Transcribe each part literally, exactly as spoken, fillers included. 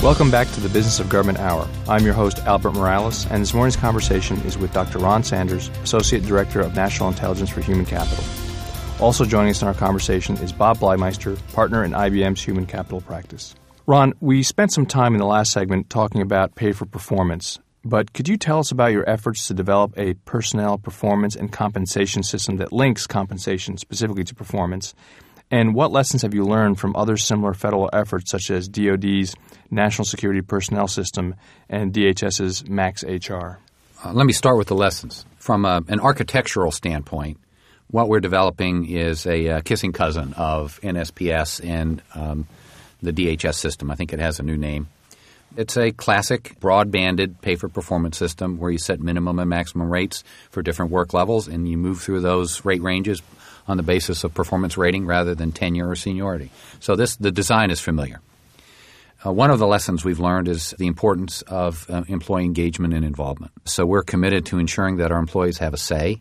Welcome back to the Business of Government Hour. I'm your host, Albert Morales, and this morning's conversation is with Doctor Ron Sanders, Associate Director of National Intelligence for Human Capital. Also joining us in our conversation is Bob Bleimeister, Partner in I B M's Human Capital Practice. Ron, we spent some time in the last segment talking about pay for performance, but could you tell us about your efforts to develop a personnel performance and compensation system that links compensation specifically to performance? And what lessons have you learned from other similar federal efforts such as D O D's National Security Personnel System and D H S's Max H R? Uh, let me start with the lessons. From a, an architectural standpoint, what we're developing is a uh, kissing cousin of N S P S and um, the D H S system. I think it has a new name. It's a classic broad-banded pay-for-performance system where you set minimum and maximum rates for different work levels, and you move through those rate ranges on the basis of performance rating rather than tenure or seniority. So this the design is familiar. Uh, one of the lessons we've learned is the importance of uh, employee engagement and involvement. So we're committed to ensuring that our employees have a say.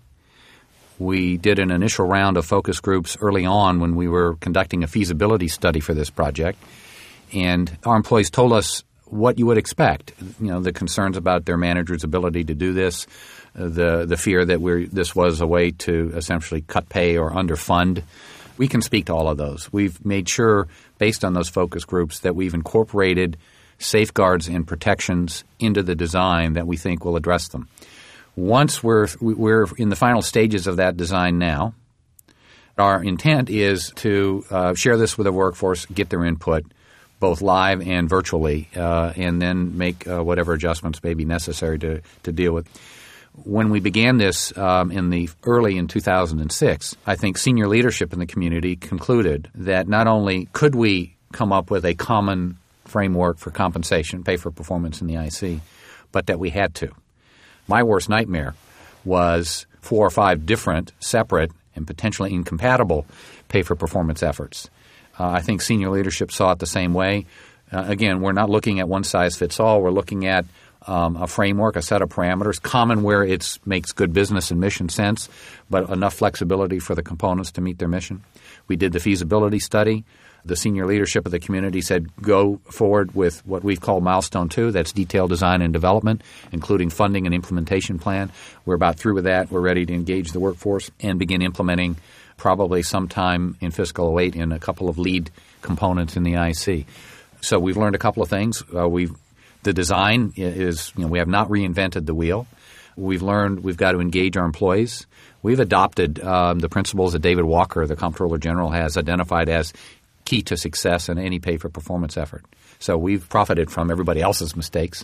We did an initial round of focus groups early on when we were conducting a feasibility study for this project, and our employees told us what you would expect. You know, the concerns about their manager's ability to do this, uh, the the fear that we're this was a way to essentially cut pay or underfund. We can speak to all of those. We've made sure, based on those focus groups, that we've incorporated safeguards and protections into the design that we think will address them. Once we're we're in the final stages of that design now, our intent is to uh, share this with the workforce, get their input, both live and virtually, uh, and then make uh, whatever adjustments may be necessary to, to deal with. When we began this um, in the early in two thousand six, I think senior leadership in the community concluded that not only could we come up with a common framework for compensation, pay for performance in the I C, but that we had to. My worst nightmare was four or five different, separate, and potentially incompatible pay for performance efforts. Uh, I think senior leadership saw it the same way. Uh, again, we're not looking at one size fits all. We're looking at um, a framework, a set of parameters, common where it makes good business and mission sense, but enough flexibility for the components to meet their mission. We did the feasibility study. The senior leadership of the community said go forward with what we've called Milestone two. That's detailed design and development, including funding and implementation plan. We're about through with that. We're ready to engage the workforce and begin implementing probably sometime in fiscal oh eight in a couple of lead components in the I C. So we've learned a couple of things. Uh, we've the design is, you know, we have not reinvented the wheel. We've learned we've got to engage our employees. We've adopted um, the principles that David Walker, the Comptroller General, has identified as key to success in any pay-for-performance effort. So we've profited from everybody else's mistakes.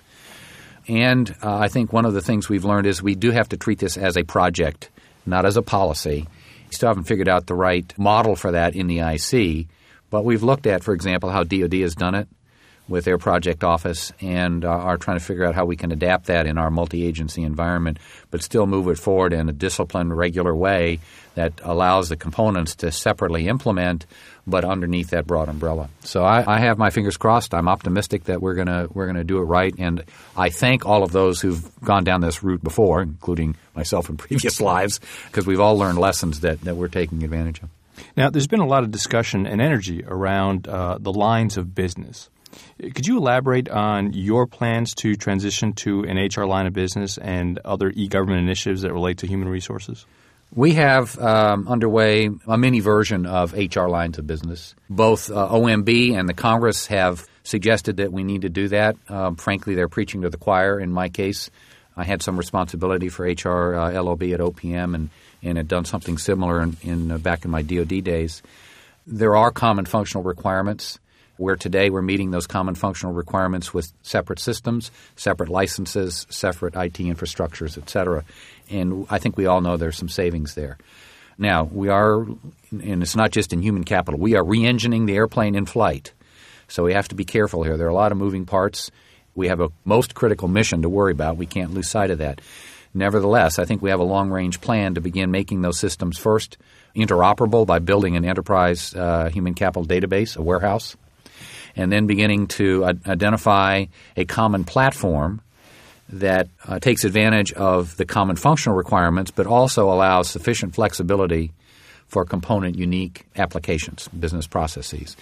And uh, I think one of the things we've learned is we do have to treat this as a project, not as a policy. We still haven't figured out the right model for that in the I C, but we've looked at, for example, how D O D has done it with their project office and uh, are trying to figure out how we can adapt that in our multi-agency environment, but still move it forward in a disciplined, regular way that allows the components to separately implement, but underneath that broad umbrella. So I, I have my fingers crossed. I'm optimistic that we're gonna we're gonna do it right, and I thank all of those who've gone down this route before, including myself in previous lives, because we've all learned lessons that, that we're taking advantage of. Now, there's been a lot of discussion and energy around uh, the lines of business. Could you elaborate on your plans to transition to an H R line of business and other e-government initiatives that relate to human resources? We have um, underway a mini version of H R lines of business. Both uh, O M B and the Congress have suggested that we need to do that. Um, frankly, they're preaching to the choir. In my case, I had some responsibility for H R uh, L O B at O P M and, and had done something similar in, in uh, back in my D O D days. There are common functional requirements where today we're meeting those common functional requirements with separate systems, separate licenses, separate I T infrastructures, et cetera. And I think we all know there's some savings there. Now, we are – and it's not just in human capital. We are re-engineering the airplane in flight. So we have to be careful here. There are a lot of moving parts. We have a most critical mission to worry about. We can't lose sight of that. Nevertheless, I think we have a long-range plan to begin making those systems first interoperable by building an enterprise uh, human capital database, a warehouse, and then beginning to uh, identify a common platform that uh, takes advantage of the common functional requirements but also allows sufficient flexibility for component unique applications, business processes.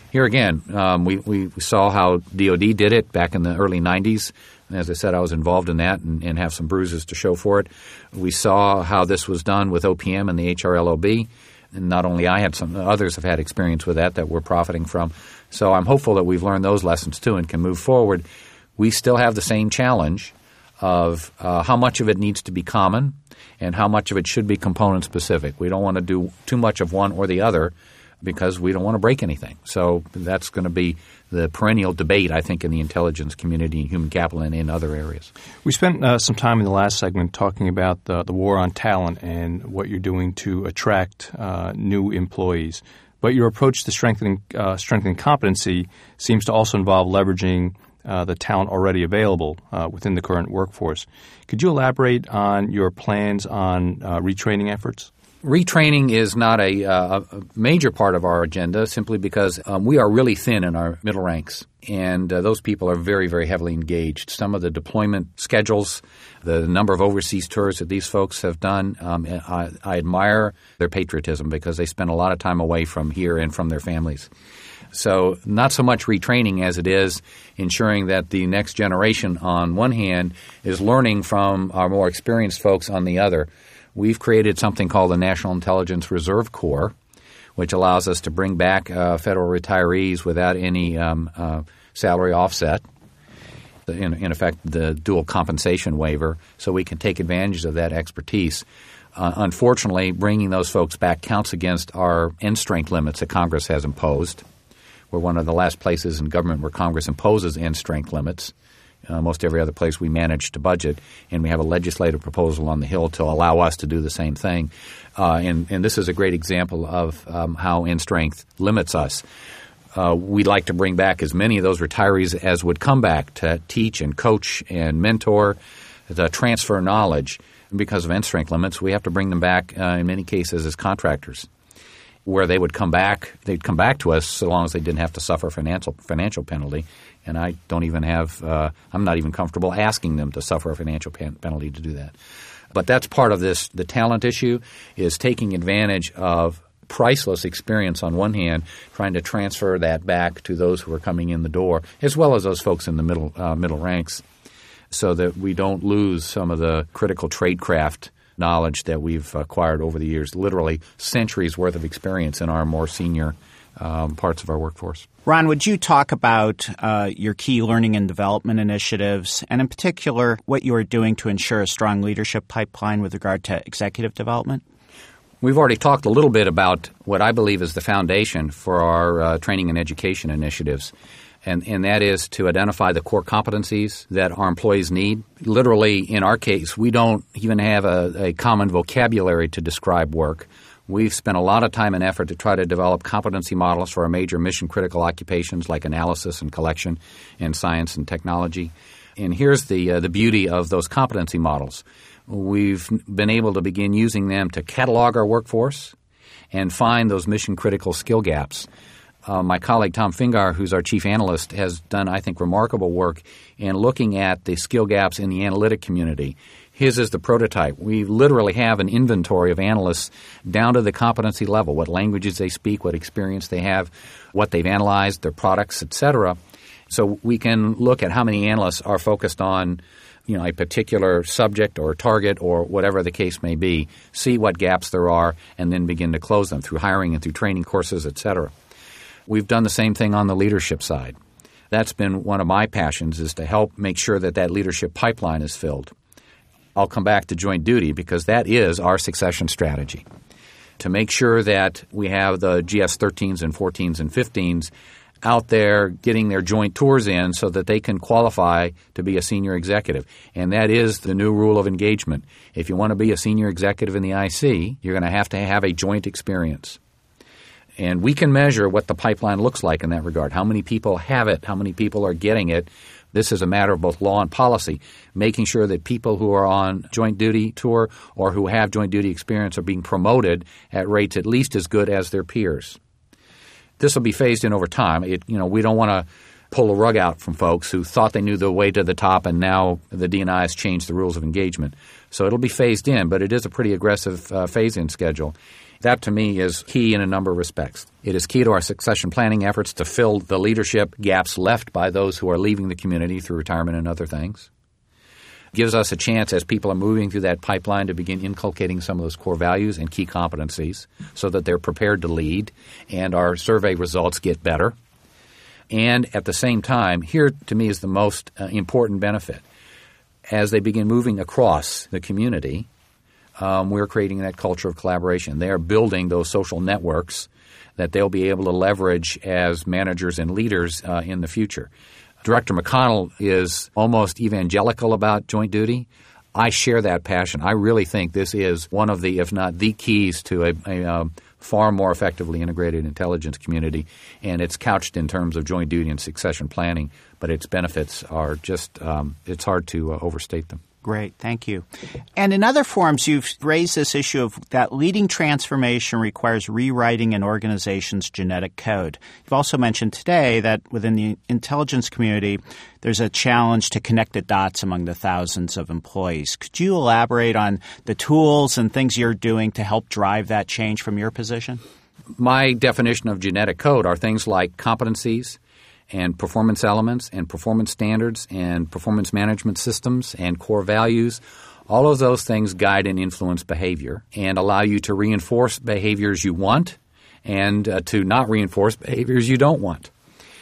Here again, um, we, we saw how D O D did it back in the early nineties. As I said, I was involved in that and, and have some bruises to show for it. We saw how this was done with O P M and the H R L O B. And not only I had some, others have had experience with that that we're profiting from. So I'm hopeful that we've learned those lessons too and can move forward. We still have the same challenge of uh, how much of it needs to be common and how much of it should be component specific. We don't want to do too much of one or the other because we don't want to break anything. So that's going to be the perennial debate, I think, in the intelligence community and human capital and in other areas. We spent uh, some time in the last segment talking about the, the war on talent and what you're doing to attract uh, new employees. But your approach to strengthening uh, strengthening competency seems to also involve leveraging uh, the talent already available uh, within the current workforce. Could you elaborate on your plans on uh, retraining efforts? Retraining is not a, uh, a major part of our agenda simply because um, we are really thin in our middle ranks, and uh, those people are very, very heavily engaged. Some of the deployment schedules, the number of overseas tours that these folks have done, um, I, I admire their patriotism because they spend a lot of time away from here and from their families. So not so much retraining as it is ensuring that the next generation on one hand is learning from our more experienced folks on the other. We've created something called the National Intelligence Reserve Corps, which allows us to bring back uh, federal retirees without any um, uh, salary offset, in, in effect the dual compensation waiver, so we can take advantage of that expertise. Uh, unfortunately, bringing those folks back counts against our end strength limits that Congress has imposed. We're one of the last places in government where Congress imposes end strength limits. Uh, most every other place we manage to budget, and we have a legislative proposal on the Hill to allow us to do the same thing. Uh, and, and this is a great example of um, how end strength limits us. Uh, we'd like to bring back as many of those retirees as would come back to teach and coach and mentor, to transfer knowledge. And because of end strength limits, we have to bring them back uh, in many cases as contractors, where they would come back. They'd come back to us so long as they didn't have to suffer financial financial penalty. And I don't even have uh, – I'm not even comfortable asking them to suffer a financial pen- penalty to do that. But that's part of this. The talent issue is taking advantage of priceless experience on one hand, trying to transfer that back to those who are coming in the door, as well as those folks in the middle uh, middle ranks, so that we don't lose some of the critical tradecraft knowledge that we've acquired over the years, literally centuries worth of experience in our more senior um, parts of our workforce. Ron, would you talk about uh, your key learning and development initiatives, and in particular what you are doing to ensure a strong leadership pipeline with regard to executive development? We've already talked a little bit about what I believe is the foundation for our uh, training and education initiatives. And, and that is to identify the core competencies that our employees need. Literally, in our case, we don't even have a, a common vocabulary to describe work. We've spent a lot of time and effort to try to develop competency models for our major mission-critical occupations like analysis and collection and science and technology. And here's the uh, the beauty of those competency models. We've been able to begin using them to catalog our workforce and find those mission-critical skill gaps. Uh, my colleague Tom Fingar, who's our chief analyst, has done, I think, remarkable work in looking at the skill gaps in the analytic community. His is the prototype. We literally have an inventory of analysts down to the competency level, what languages they speak, what experience they have, what they've analyzed, their products, et cetera. So we can look at how many analysts are focused on, you know, a particular subject or target or whatever the case may be, see what gaps there are, and then begin to close them through hiring and through training courses, et cetera. We've done the same thing on the leadership side. That's been one of my passions, is to help make sure that that leadership pipeline is filled. I'll come back to joint duty because that is our succession strategy, to make sure that we have the G S thirteens and fourteens and fifteens out there getting their joint tours in so that they can qualify to be a senior executive. And that is the new rule of engagement. If you want to be a senior executive in the I C, you're going to have to have a joint experience. And we can measure what the pipeline looks like in that regard. How many people have it? How many people are getting it? This is a matter of both law and policy, making sure that people who are on joint duty tour or who have joint duty experience are being promoted at rates at least as good as their peers. This will be phased in over time. It, you know, we don't want to pull a rug out from folks who thought they knew the way to the top, and now the D and I has changed the rules of engagement. So it'll be phased in, but it is a pretty aggressive uh, phase-in schedule. That, to me, is key in a number of respects. It is key to our succession planning efforts to fill the leadership gaps left by those who are leaving the community through retirement and other things. Gives us a chance as people are moving through that pipeline to begin inculcating some of those core values and key competencies so that they're prepared to lead and our survey results get better. And at the same time, here to me is the most uh, important benefit. As they begin moving across the community, um, we're creating that culture of collaboration. They are building those social networks that they'll be able to leverage as managers and leaders uh, in the future. Director McConnell is almost evangelical about joint duty. I share that passion. I really think this is one of the, if not the keys to a, a um, far more effectively integrated intelligence community, and it's couched in terms of joint duty and succession planning, but its benefits are just um, – it's hard to uh, overstate them. Great. Thank you. And in other forums, you've raised this issue of that leading transformation requires rewriting an organization's genetic code. You've also mentioned today that within the intelligence community, there's a challenge to connect the dots among the thousands of employees. Could you elaborate on the tools and things you're doing to help drive that change from your position? My definition of genetic code are things like competencies and performance elements and performance standards and performance management systems and core values. All of those things guide and influence behavior and allow you to reinforce behaviors you want and uh, to not reinforce behaviors you don't want.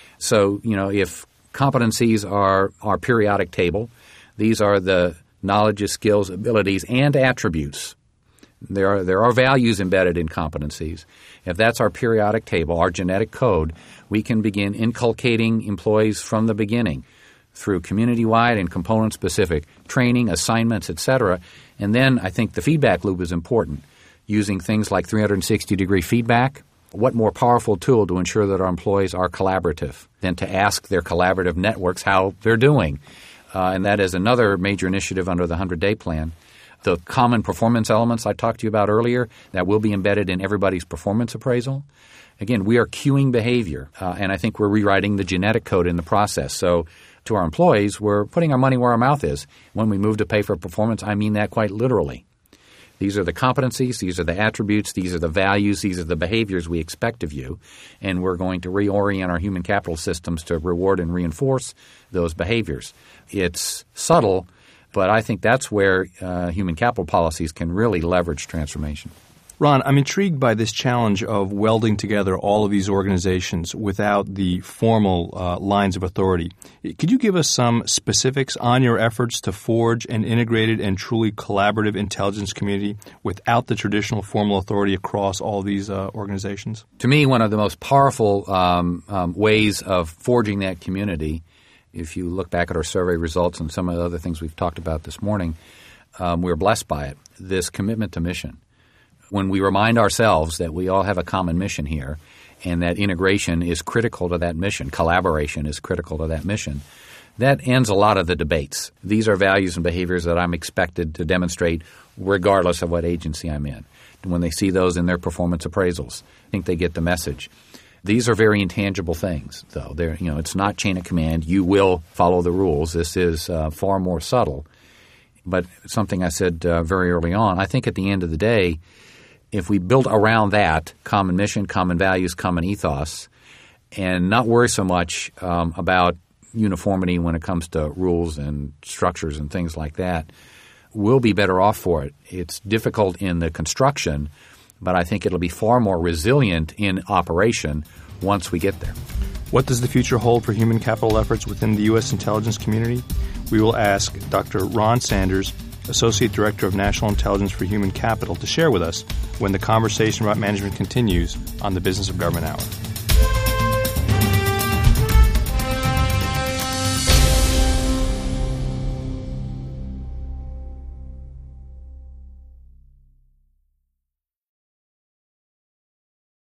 So, you know, if competencies are our periodic table, these are the knowledge, skills, abilities, and attributes. There are there are values embedded in competencies. If that's our periodic table, our genetic code, we can begin inculcating employees from the beginning through community-wide and component-specific training, assignments, et cetera. And then I think the feedback loop is important, using things like three hundred sixty degree feedback. What more powerful tool to ensure that our employees are collaborative than to ask their collaborative networks how they're doing? Uh, and that is another major initiative under the hundred-day plan. The common performance elements I talked to you about earlier that will be embedded in everybody's performance appraisal. Again, we are cueing behavior, uh, and I think we're rewriting the genetic code in the process. So to our employees, we're putting our money where our mouth is. When we move to pay for performance, I mean that quite literally. These are the competencies, these are the attributes, these are the values, these are the behaviors we expect of you, and we're going to reorient our human capital systems to reward and reinforce those behaviors. It's subtle, but I think that's where uh, human capital policies can really leverage transformation. Ron, I'm intrigued by this challenge of welding together all of these organizations without the formal uh, lines of authority. Could you give us some specifics on your efforts to forge an integrated and truly collaborative intelligence community without the traditional formal authority across all these uh, organizations? To me, one of the most powerful um, um, ways of forging that community, if you look back at our survey results and some of the other things we've talked about this morning, um, we're blessed by it, this commitment to mission. When we remind ourselves that we all have a common mission here and that integration is critical to that mission, collaboration is critical to that mission, that ends a lot of the debates. These are values and behaviors that I'm expected to demonstrate regardless of what agency I'm in. And when they see those in their performance appraisals, I think they get the message. These are very intangible things, though. They're, you know, it's not chain of command. You will follow the rules. This is uh, far more subtle. But something I said uh, very early on, I think at the end of the day, if we build around that common mission, common values, common ethos, and not worry so much um, about uniformity when it comes to rules and structures and things like that, we'll be better off for it. It's difficult in the construction, but I think it'll be far more resilient in operation once we get there. What does the future hold for human capital efforts within the U S intelligence community? We will ask Doctor Ron Sanders, Associate Director of National Intelligence for Human Capital, to share with us when the conversation about management continues on the Business of Government Hour.